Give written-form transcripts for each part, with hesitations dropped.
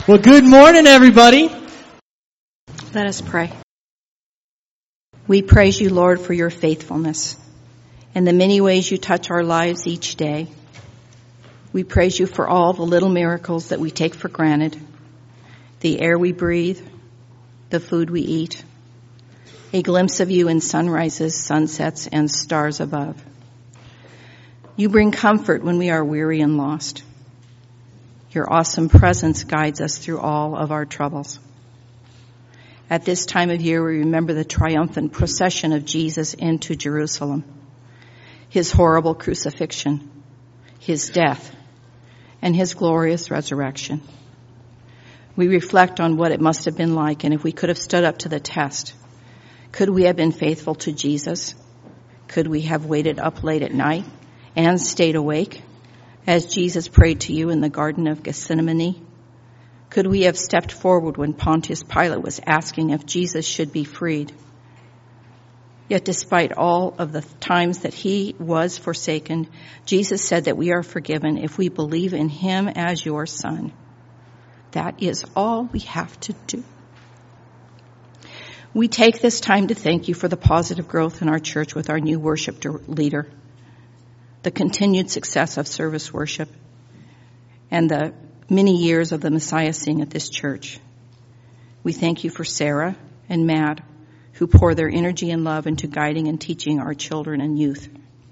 Well, good morning, everybody. Let us pray. We praise you, Lord, for your faithfulness and the many ways you touch our lives each day. We praise you for all the little miracles that we take for granted, the air we breathe, the food we eat, a glimpse of you in sunrises, sunsets, and stars above. You bring comfort when we are weary and lost. Your awesome presence guides us through all of our troubles. At this time of year, we remember the triumphant procession of Jesus into Jerusalem, his horrible crucifixion, his death, and his glorious resurrection. We reflect on what it must have been like and if we could have stood up to the test. Could we have been faithful to Jesus? Could we have waited up late at night and stayed awake as Jesus prayed to you in the Garden of Gethsemane? Could we have stepped forward when Pontius Pilate was asking if Jesus should be freed? Yet despite all of the times that he was forsaken, Jesus said that we are forgiven if we believe in him as your Son. That is all we have to do. We take this time to thank you for the positive growth in our church with our new worship leader, the continued success of service worship, and the many years of the Messiah Sing at this church. We thank you for Sarah and Matt, who pour their energy and love into guiding and teaching our children and youth.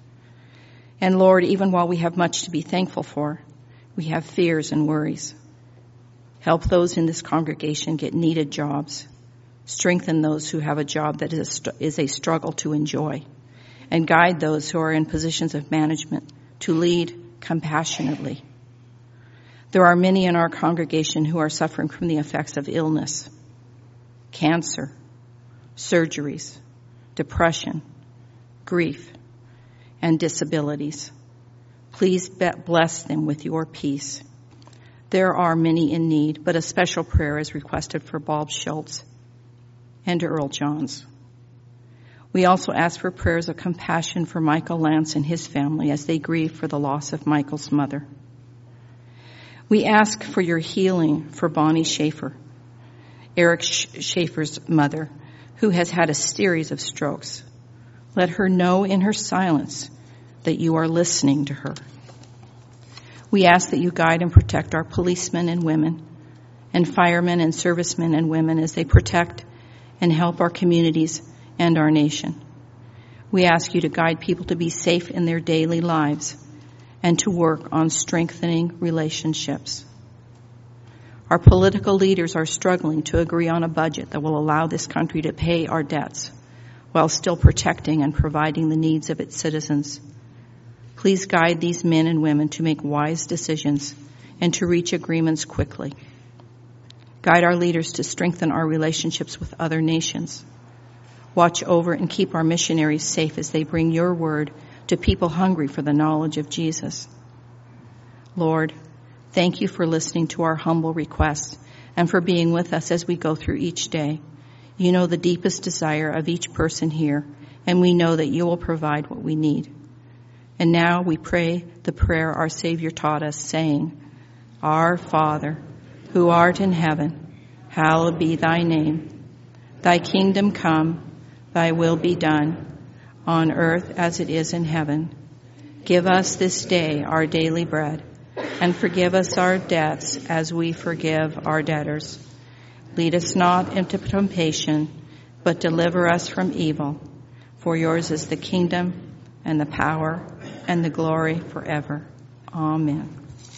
And Lord, even while we have much to be thankful for, we have fears and worries. Help those in this congregation get needed jobs. Strengthen those who have a job that is a struggle to enjoy. And guide those who are in positions of management to lead compassionately. There are many in our congregation who are suffering from the effects of illness, cancer, surgeries, depression, grief, and disabilities. Please bless them with your peace. There are many in need, but a special prayer is requested for Bob Schultz and Earl Johns. We also ask for prayers of compassion for Michael Lance and his family as they grieve for the loss of Michael's mother. We ask for your healing for Bonnie Schaefer, Eric Schaefer's mother, who has had a series of strokes. Let her know in her silence that you are listening to her. We ask that you guide and protect our policemen and women, and firemen and servicemen and women as they protect and help our communities and our nation. We ask you to guide people to be safe in their daily lives and to work on strengthening relationships. Our political leaders are struggling to agree on a budget that will allow this country to pay our debts while still protecting and providing the needs of its citizens. Please guide these men and women to make wise decisions and to reach agreements quickly. Guide our leaders to strengthen our relationships with other nations. Watch over and keep our missionaries safe as they bring your word to people hungry for the knowledge of Jesus. Lord, thank you for listening to our humble requests and for being with us as we go through each day. You know the deepest desire of each person here, and we know that you will provide what we need. And now we pray the prayer our Savior taught us, saying, Our Father, who art in heaven, hallowed be thy name. Thy kingdom come, thy will be done, on earth as it is in heaven. Give us this day our daily bread, and forgive us our debts as we forgive our debtors. Lead us not into temptation, but deliver us from evil. For yours is the kingdom and the power and the glory forever. Amen.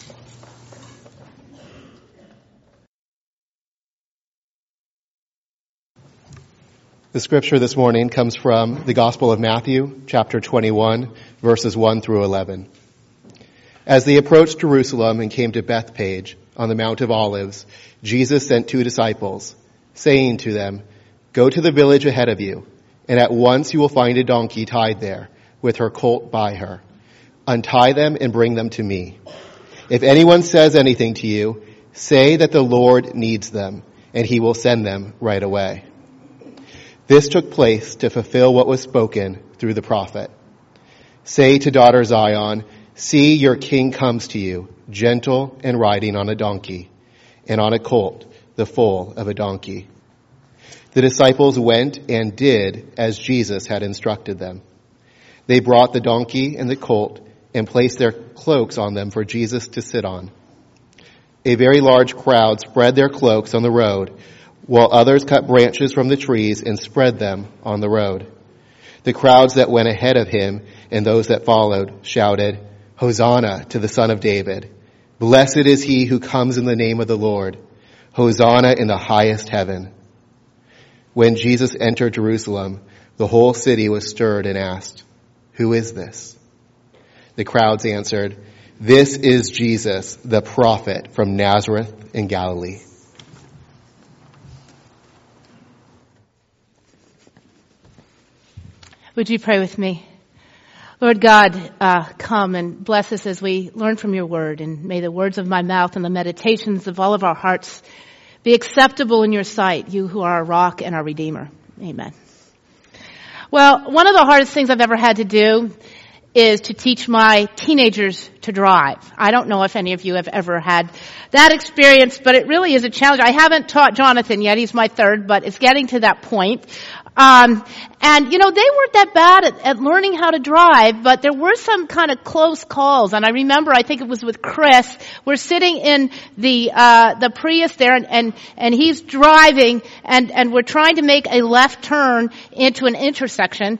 The scripture this morning comes from the Gospel of Matthew, chapter 21, verses 1 through 11. As they approached Jerusalem and came to Bethphage on the Mount of Olives, Jesus sent 2 disciples, saying to them, Go to the village ahead of you, and at once you will find a donkey tied there, with her colt by her. Untie them and bring them to me. If anyone says anything to you, say that the Lord needs them, and he will send them right away. This took place to fulfill what was spoken through the prophet. Say to daughter Zion, See, your king comes to you, gentle and riding on a donkey, and on a colt, the foal of a donkey. The disciples went and did as Jesus had instructed them. They brought the donkey and the colt and placed their cloaks on them for Jesus to sit on. A very large crowd spread their cloaks on the road, while others cut branches from the trees and spread them on the road. The crowds that went ahead of him and those that followed shouted, "Hosanna to the Son of David. Blessed is he who comes in the name of the Lord. Hosanna in the highest heaven." When Jesus entered Jerusalem, the whole city was stirred and asked, "Who is this?" The crowds answered, "This is Jesus, the prophet from Nazareth in Galilee." Would you pray with me? Lord God, come and bless us as we learn from your word, and may the words of my mouth and the meditations of all of our hearts be acceptable in your sight, you who are our rock and our redeemer. Amen. Well, one of the hardest things I've ever had to do is to teach my teenagers to drive. I don't know if any of you have ever had that experience, but it really is a challenge. I haven't taught Jonathan yet. He's my third, but it's getting to that point. And, they weren't that bad at learning how to drive, but there were some kind of close calls. And I remember, I think it was with Chris, we're sitting in the Prius there, and he's driving, and we're trying to make a left turn into an intersection.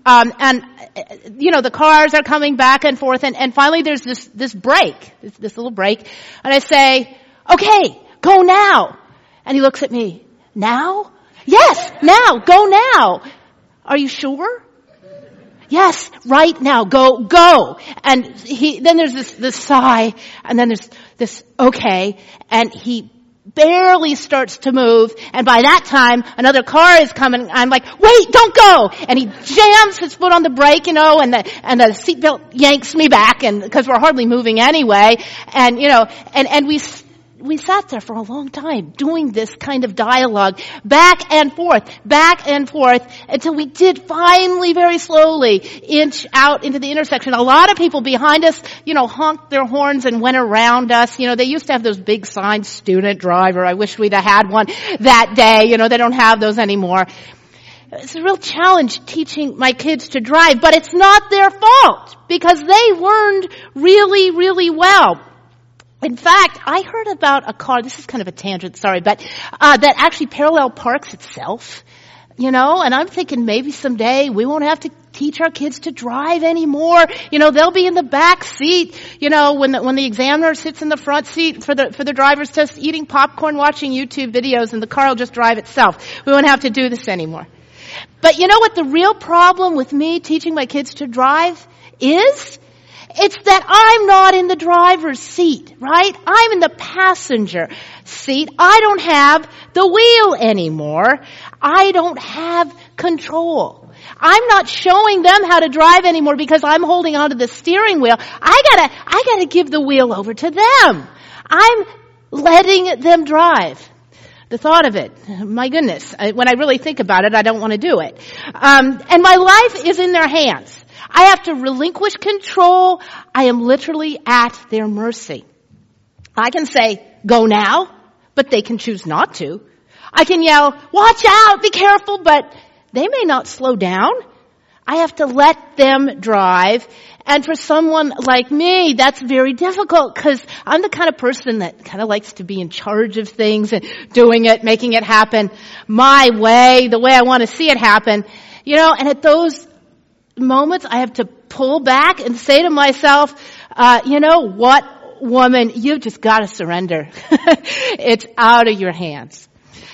The cars are coming back and forth, and finally there's this break, this little break, and I say, "Okay, go now." And he looks at me, "Now?" "Yes, now, go now." "Are you sure?" "Yes, right now, go. And then there's this sigh, and then there's this, "Okay," and he barely starts to move, and by that time, another car is coming. I'm like, "Wait, don't go!" And he jams his foot on the brake, and the seatbelt yanks me back, and because we're hardly moving anyway, and we sat there for a long time doing this kind of dialogue, back and forth, until we did finally, very slowly, inch out into the intersection. A lot of people behind us, honked their horns and went around us. They used to have those big signs, "Student driver." I wish we'd have had one that day. They don't have those anymore. It's a real challenge teaching my kids to drive, but it's not their fault because they learned really, really well. In fact, I heard about a car, this is kind of a tangent, sorry, but that actually parallel parks itself, and I'm thinking maybe someday we won't have to teach our kids to drive anymore. They'll be in the back seat, when the examiner sits in the front seat for the driver's test, eating popcorn, watching YouTube videos, and the car will just drive itself. We won't have to do this anymore. But you know what the real problem with me teaching my kids to drive is? It's that I'm not in the driver's seat, right? I'm in the passenger seat. I don't have the wheel anymore. I don't have control. I'm not showing them how to drive anymore because I'm holding onto the steering wheel. I gotta give the wheel over to them. I'm letting them drive. The thought of it, my goodness, when I really think about it, I don't want to do it. And my life is in their hands. I have to relinquish control. I am literally at their mercy. I can say, "Go now," but they can choose not to. I can yell, "Watch out, be careful," but they may not slow down. I have to let them drive. And for someone like me, that's very difficult because I'm the kind of person that kind of likes to be in charge of things and doing it, making it happen my way, the way I want to see it happen. And at those moments, I have to pull back and say to myself, what, woman, you've just got to surrender. It's out of your hands.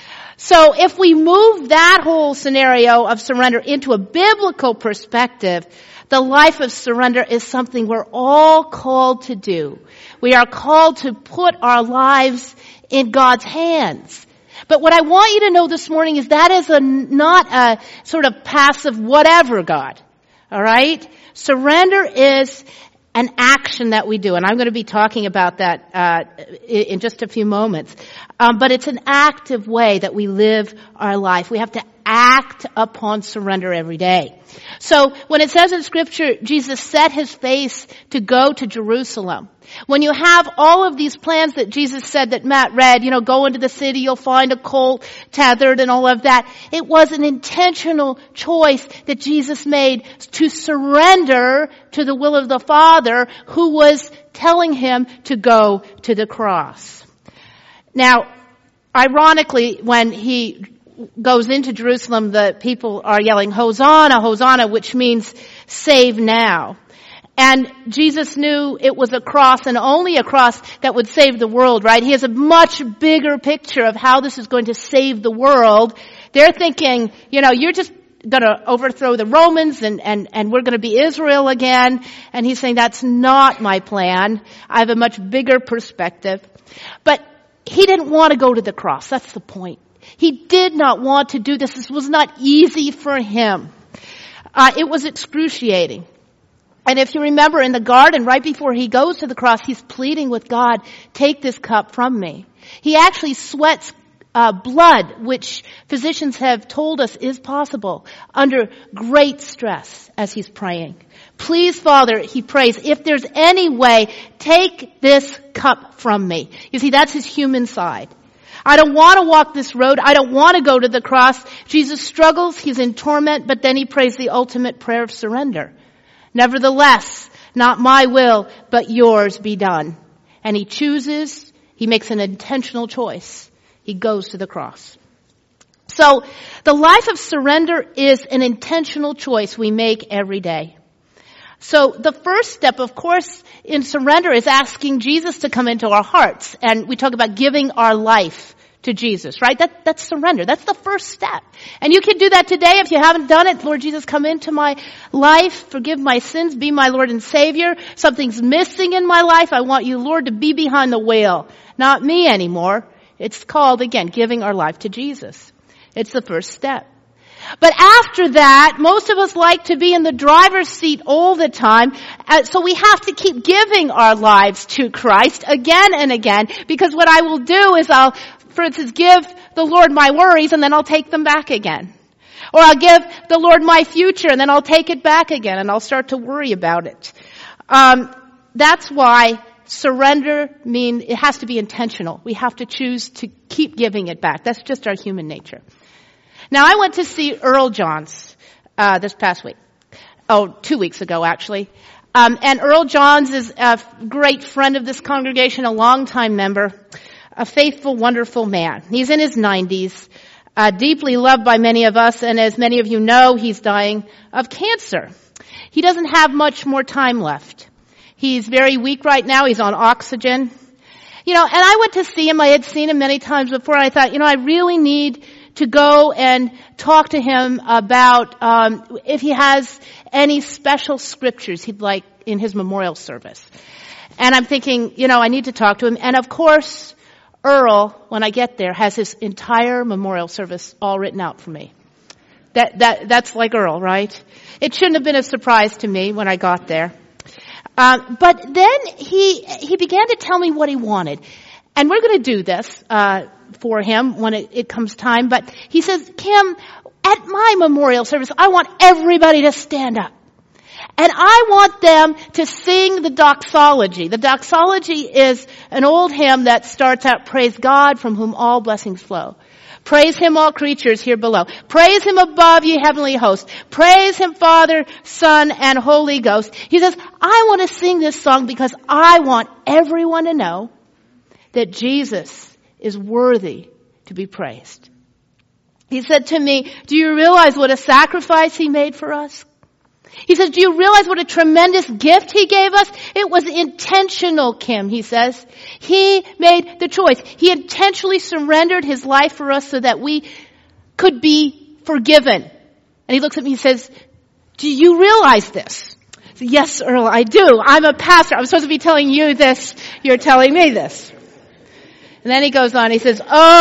So if we move that whole scenario of surrender into a biblical perspective, the life of surrender is something we're all called to do. We are called to put our lives in God's hands. But what I want you to know this morning is that is not a sort of passive whatever God. All right? Surrender is an action that we do, and I'm going to be talking about that in just a few moments. But it's an active way that we live our life. We have to act upon surrender every day. So when it says in Scripture, Jesus set his face to go to Jerusalem, when you have all of these plans that Jesus said that Matt read, go into the city, you'll find a colt tethered and all of that, it was an intentional choice that Jesus made to surrender to the will of the Father, who was telling him to go to the cross. Now, ironically, when he goes into Jerusalem, the people are yelling, Hosanna, Hosanna, which means save now. And Jesus knew it was a cross, and only a cross that would save the world, right? He has a much bigger picture of how this is going to save the world. They're thinking, you're just going to overthrow the Romans and we're going to be Israel again. And he's saying, that's not my plan. I have a much bigger perspective. But he didn't want to go to the cross. That's the point. He did not want to do this. This was not easy for him. It was excruciating. And if you remember in the garden, right before he goes to the cross, he's pleading with God, take this cup from me. He actually sweats blood, which physicians have told us is possible, under great stress as he's praying. Please, Father, he prays, if there's any way, take this cup from me. You see, that's his human side. I don't want to walk this road. I don't want to go to the cross. Jesus struggles. He's in torment, but then he prays the ultimate prayer of surrender. Nevertheless, not my will, but yours be done. And he makes an intentional choice. He goes to the cross. So the life of surrender is an intentional choice we make every day. So the first step, of course, in surrender is asking Jesus to come into our hearts. And we talk about giving our life to Jesus, right? That's surrender. That's the first step. And you can do that today if you haven't done it. Lord Jesus, come into my life, forgive my sins, be my Lord and Savior. Something's missing in my life. I want you, Lord, to be behind the wheel. Not me anymore. It's called, again, giving our life to Jesus. It's the first step. But after that, most of us like to be in the driver's seat all the time. So we have to keep giving our lives to Christ again and again. Because what I will do is I'll, for instance, give the Lord my worries and then I'll take them back again. Or I'll give the Lord my future and then I'll take it back again and I'll start to worry about it. That's why surrender means it has to be intentional. We have to choose to keep giving it back. That's just our human nature. Now, I went to see Earl Johns this past week. 2 weeks ago, actually. And Earl Johns is a great friend of this congregation, a longtime member, a faithful, wonderful man. He's in his 90s, deeply loved by many of us, and as many of you know, he's dying of cancer. He doesn't have much more time left. He's very weak right now. He's on oxygen. And I went to see him. I had seen him many times before, and I thought, I really need to go and talk to him about if he has any special scriptures he'd like in his memorial service. And I'm thinking, I need to talk to him. And of course, Earl, when I get there, has his entire memorial service all written out for me. That's like Earl, right? It shouldn't have been a surprise to me when I got there. But then he began to tell me what he wanted. And we're going to do this for him when it comes time. But he says, Kim, at my memorial service, I want everybody to stand up. And I want them to sing the doxology. The doxology is an old hymn that starts out, praise God from whom all blessings flow. Praise him, all creatures here below. Praise him above, ye heavenly hosts. Praise him, Father, Son, and Holy Ghost. He says, I want to sing this song because I want everyone to know that Jesus is worthy to be praised. He said to me, do you realize what a sacrifice he made for us? He says, do you realize what a tremendous gift he gave us? It was intentional, Kim, he says. He made the choice. He intentionally surrendered his life for us so that we could be forgiven. And he looks at me and says, do you realize this? I said, yes, Earl, I do. I'm a pastor. I'm supposed to be telling you this. You're telling me this. And then he goes on, he says,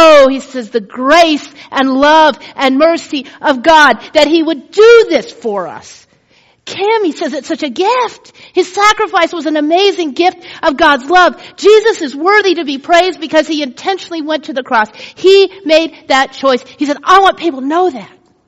the grace and love and mercy of God that he would do this for us. Kim, he says, it's such a gift. His sacrifice was an amazing gift of God's love. Jesus is worthy to be praised because he intentionally went to the cross. He made that choice. He said, I want people to know that.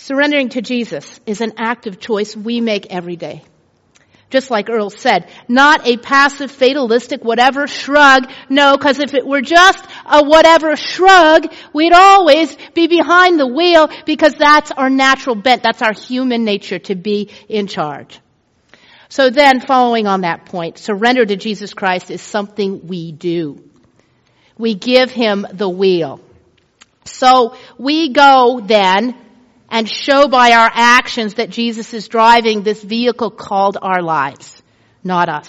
Surrendering to Jesus is an active choice we make every day. Just like Earl said, not a passive, fatalistic, whatever shrug. No, because if it were just a whatever shrug, we'd always be behind the wheel because that's our natural bent. That's our human nature to be in charge. So then, following on that point, surrender to Jesus Christ is something we do. We give Him the wheel. So we go then and show by our actions that Jesus is driving this vehicle called our lives, not us.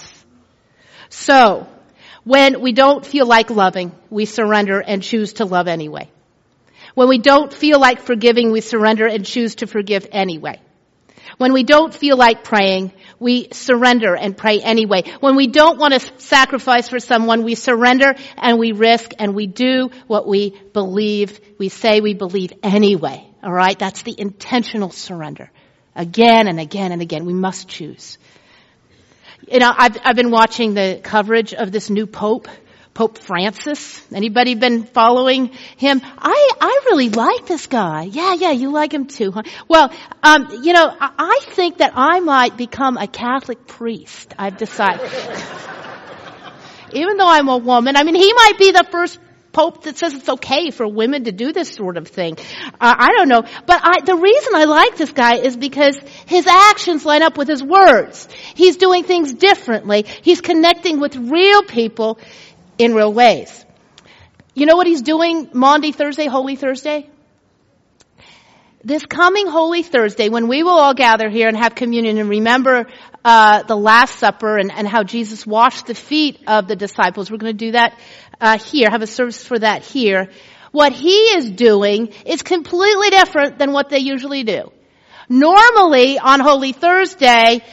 So, when we don't feel like loving, we surrender and choose to love anyway. When we don't feel like forgiving, we surrender and choose to forgive anyway. When we don't feel like praying, we surrender and pray anyway. When we don't want to sacrifice for someone, we surrender and we risk and we do what we believe. We say we believe anyway. All right? That's the intentional surrender. Again and again and again. We must choose. You know, I've been watching the coverage of this new Pope, Pope Francis. Anybody been following him? I really like this guy. Yeah, you like him too, huh? Well, you know, I think that I might become a Catholic priest. I've decided. Even though I'm a woman, I mean, he might be the first Pope that says it's okay for women to do this sort of thing. I don't know. But the reason I like this guy is because his actions line up with his words. He's doing things differently. He's connecting with real people in real ways. You know what he's doing Maundy Thursday, Holy Thursday? This coming Holy Thursday, when we will all gather here and have communion and remember the Last Supper and how Jesus washed the feet of the disciples, we're going to do that here, have a service for that here. What he is doing is completely different than what they usually do. Normally, on Holy Thursday,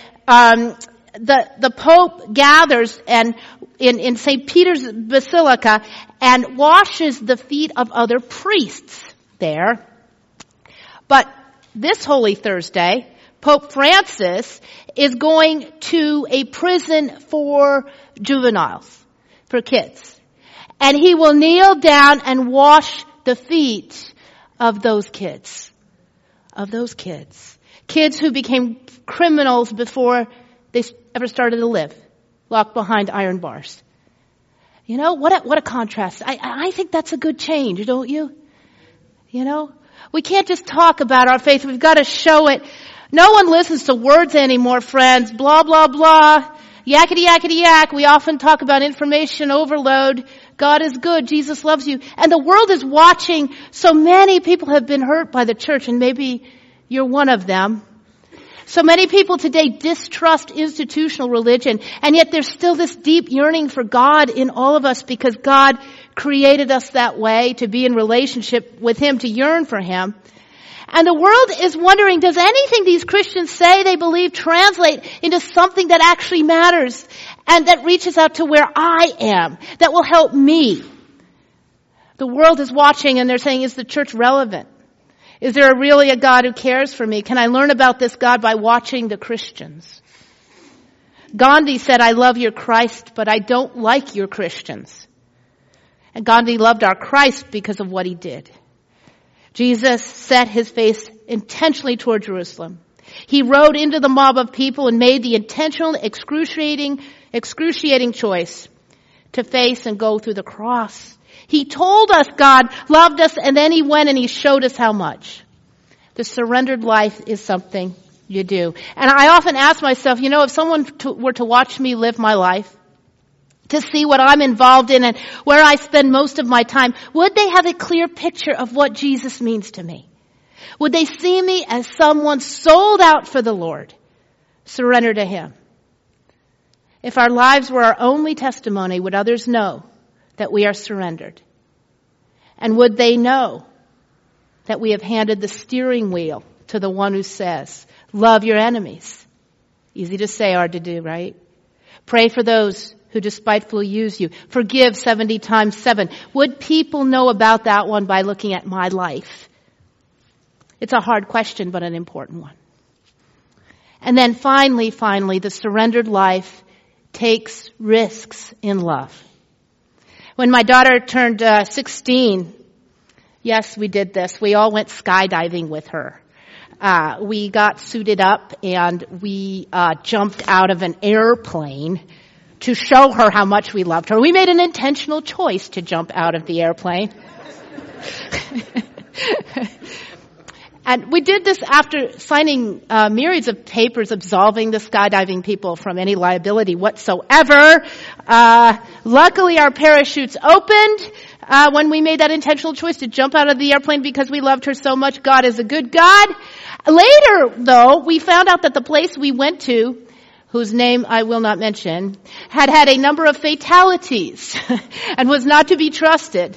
the Pope gathers and in St. Peter's Basilica and washes the feet of other priests there. But this Holy Thursday, Pope Francis is going to a prison for juveniles, for kids. And he will kneel down and wash the feet of those kids. Of those kids. Kids who became criminals before they ever started to live. Locked behind iron bars. You know, what a contrast. I think that's a good change, don't you? You know? We can't just talk about our faith. We've got to show it. No one listens to words anymore, friends. Blah, blah, blah. Yakety, yakety, yak. We often talk about information overload. God is good. Jesus loves you. And the world is watching. So many people have been hurt by the church, and maybe you're one of them. So many people today distrust institutional religion, and yet there's still this deep yearning for God in all of us because God created us that way to be in relationship with Him, to yearn for Him. And the world is wondering, does anything these Christians say they believe translate into something that actually matters and that reaches out to where I am, that will help me? The world is watching and they're saying, is the church relevant? Is there really a God who cares for me? Can I learn about this God by watching the Christians? Gandhi said, I love your Christ, but I don't like your Christians. And Gandhi loved our Christ because of what he did. Jesus set his face intentionally toward Jerusalem. He rode into the mob of people and made the intentional, excruciating choice to face and go through the cross. He told us God loved us, and then he went and he showed us how much. The surrendered life is something you do. And I often ask myself, you know, if someone were to watch me live my life, to see what I'm involved in and where I spend most of my time, would they have a clear picture of what Jesus means to me? Would they see me as someone sold out for the Lord, surrender to Him? If our lives were our only testimony, would others know that we are surrendered? And would they know that we have handed the steering wheel to the one who says, love your enemies? Easy to say, hard to do, right? Pray for those who despitefully use you. Forgive 70 times 7. Would people know about that one by looking at my life? It's a hard question, but an important one. And then finally, the surrendered life takes risks in love. When my daughter turned 16, yes, we did this. We all went skydiving with her. we got suited up and we jumped out of an airplane to show her how much we loved her. We made an intentional choice to jump out of the airplane. And we did this after signing myriads of papers absolving the skydiving people from any liability whatsoever. Luckily, our parachutes opened when we made that intentional choice to jump out of the airplane because we loved her so much. God is a good God. Later, though, we found out that the place we went to, whose name I will not mention, had a number of fatalities and was not to be trusted.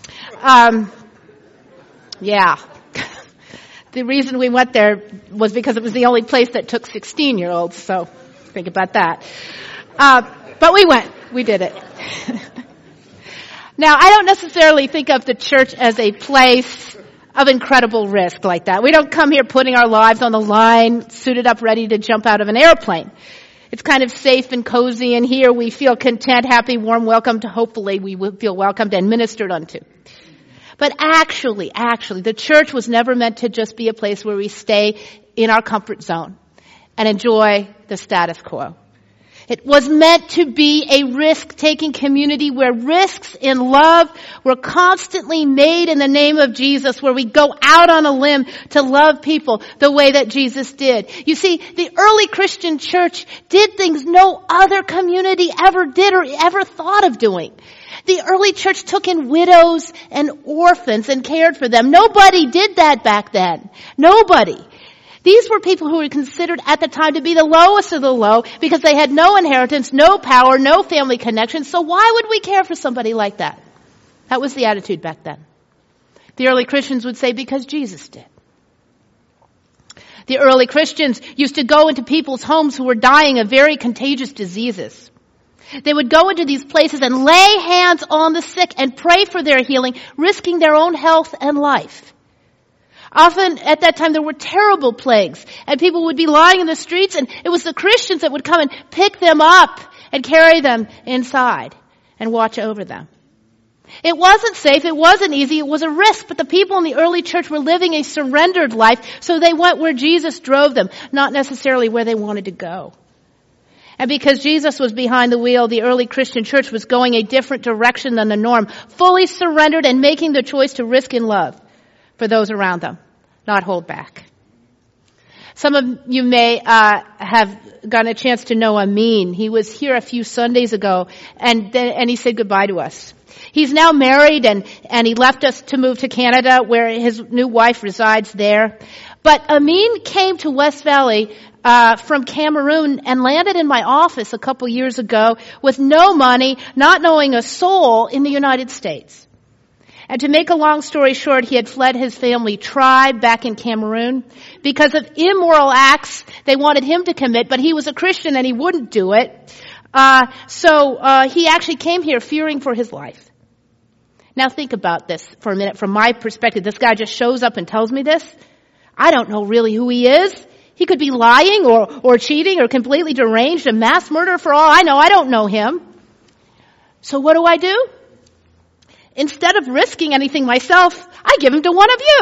Yeah. The reason we went there was because it was the only place that took 16-year-olds, so think about that. But we went. We did it. Now, I don't necessarily think of the church as a place of incredible risk like that. We don't come here putting our lives on the line, suited up, ready to jump out of an airplane. It's kind of safe and cozy, and here we feel content, happy, warm, welcomed. Hopefully we will feel welcomed and ministered unto. But actually, the church was never meant to just be a place where we stay in our comfort zone and enjoy the status quo. It was meant to be a risk-taking community where risks in love were constantly made in the name of Jesus, where we go out on a limb to love people the way that Jesus did. You see, the early Christian church did things no other community ever did or ever thought of doing. The early church took in widows and orphans and cared for them. Nobody did that back then. Nobody. These were people who were considered at the time to be the lowest of the low because they had no inheritance, no power, no family connection. So why would we care for somebody like that? That was the attitude back then. The early Christians would say because Jesus did. The early Christians used to go into people's homes who were dying of very contagious diseases. They would go into these places and lay hands on the sick and pray for their healing, risking their own health and life. Often at that time there were terrible plagues and people would be lying in the streets and it was the Christians that would come and pick them up and carry them inside and watch over them. It wasn't safe, it wasn't easy, it was a risk, but the people in the early church were living a surrendered life, so they went where Jesus drove them, not necessarily where they wanted to go. And because Jesus was behind the wheel, the early Christian church was going a different direction than the norm, fully surrendered and making the choice to risk in love for those around them, not hold back. Some of you may have gotten a chance to know Amin. He was here a few Sundays ago, and he said goodbye to us. He's now married, and he left us to move to Canada, where his new wife resides there. But Amin came to West Valley from Cameroon and landed in my office a couple years ago with no money, not knowing a soul in the United States. And to make a long story short, he had fled his family tribe back in Cameroon because of immoral acts they wanted him to commit, but he was a Christian and he wouldn't do it. So he actually came here fearing for his life. Now think about this for a minute. From my perspective, this guy just shows up and tells me this. I don't know really who he is. He could be lying or cheating or completely deranged, a mass murderer for all I know. I don't know him. So what do? Instead of risking anything myself, I give him to one of you.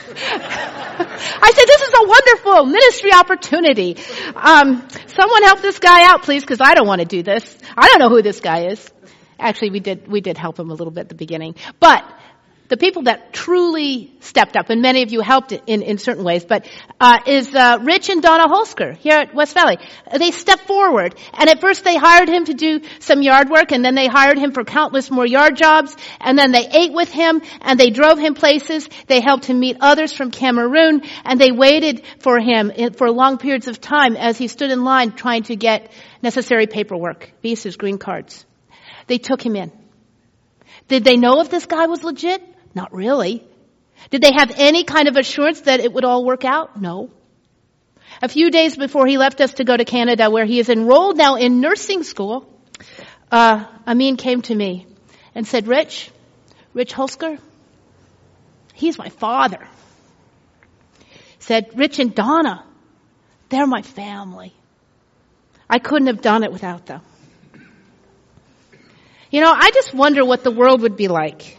I said, this is a wonderful ministry opportunity. Someone help this guy out, please, because I don't want to do this. I don't know who this guy is. Actually, we did help him a little bit at the beginning. But the people that truly stepped up, and many of you helped in certain ways, but is Rich and Donna Holsker here at West Valley. They stepped forward, and at first they hired him to do some yard work, and then they hired him for countless more yard jobs, and then they ate with him, and they drove him places. They helped him meet others from Cameroon, and they waited for him for long periods of time as he stood in line trying to get necessary paperwork, visas, green cards. They took him in. Did they know if this guy was legit? Not really. Did they have any kind of assurance that it would all work out? No. A few days before he left us to go to Canada, where he is enrolled now in nursing school, Amin came to me and said, Rich Holsker, he's my father. He said, Rich and Donna, they're my family. I couldn't have done it without them. You know, I just wonder what the world would be like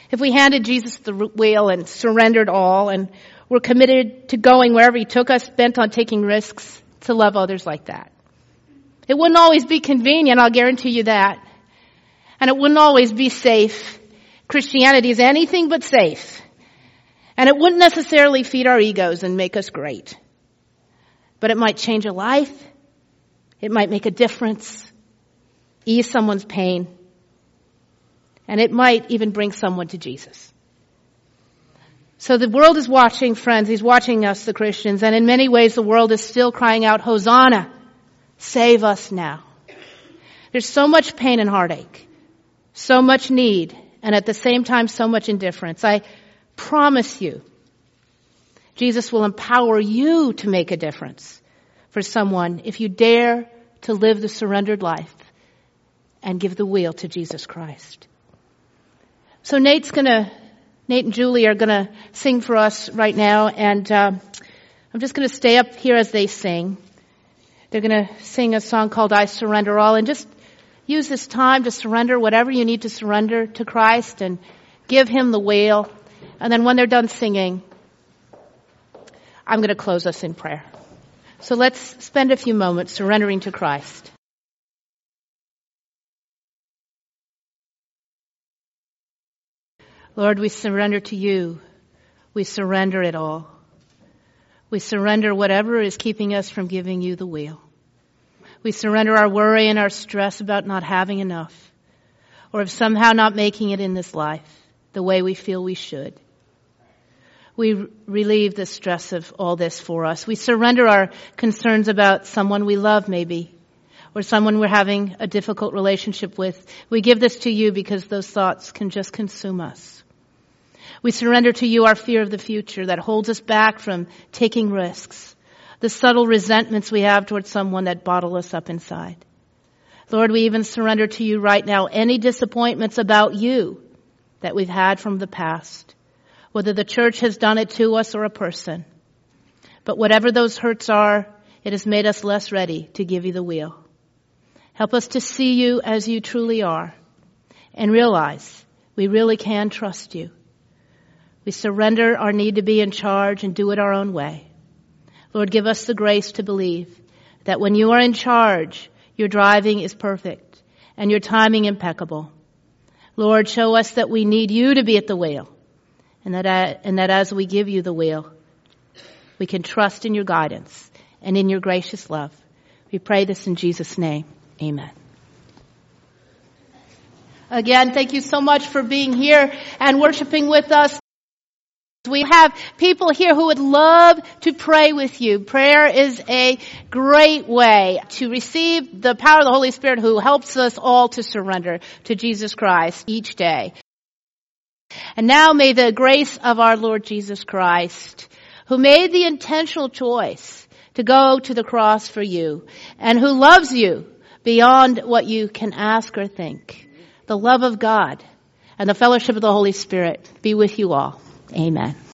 if we handed Jesus the wheel and surrendered all and were committed to going wherever he took us, bent on taking risks to love others like that. It wouldn't always be convenient, I'll guarantee you that. And it wouldn't always be safe. Christianity is anything but safe. And it wouldn't necessarily feed our egos and make us great. But it might change a life. It might make a difference. Ease someone's pain. And it might even bring someone to Jesus. So the world is watching, friends. He's watching us, the Christians. And in many ways, the world is still crying out, Hosanna, save us now. There's so much pain and heartache. So much need. And at the same time, so much indifference. I promise you, Jesus will empower you to make a difference for someone if you dare to live the surrendered life and give the wheel to Jesus Christ. So Nate and Julie are going to sing for us right now, and I'm just going to stay up here as they sing. They're going to sing a song called I Surrender All, and just use this time to surrender whatever you need to surrender to Christ and give him the wheel. And then when they're done singing, I'm going to close us in prayer. So let's spend a few moments surrendering to Christ. Lord, we surrender to you. We surrender it all. We surrender whatever is keeping us from giving you the wheel. We surrender our worry and our stress about not having enough, or of somehow not making it in this life the way we feel we should. We relieve the stress of all this for us. We surrender our concerns about someone we love maybe, or someone we're having a difficult relationship with. We give this to you because those thoughts can just consume us. We surrender to you our fear of the future that holds us back from taking risks, the subtle resentments we have towards someone that bottle us up inside. Lord, we even surrender to you right now any disappointments about you that we've had from the past, whether the church has done it to us or a person. But whatever those hurts are, it has made us less ready to give you the wheel. Help us to see you as you truly are and realize we really can trust you. We surrender our need to be in charge and do it our own way. Lord, give us the grace to believe that when you are in charge, your driving is perfect and your timing impeccable. Lord, show us that we need you to be at the wheel, and that as we give you the wheel, we can trust in your guidance and in your gracious love. We pray this in Jesus' name. Amen. Again, thank you so much for being here and worshiping with us. We have people here who would love to pray with you. Prayer is a great way to receive the power of the Holy Spirit who helps us all to surrender to Jesus Christ each day. And now may the grace of our Lord Jesus Christ, who made the intentional choice to go to the cross for you and who loves you beyond what you can ask or think, the love of God and the fellowship of the Holy Spirit be with you all. Amen.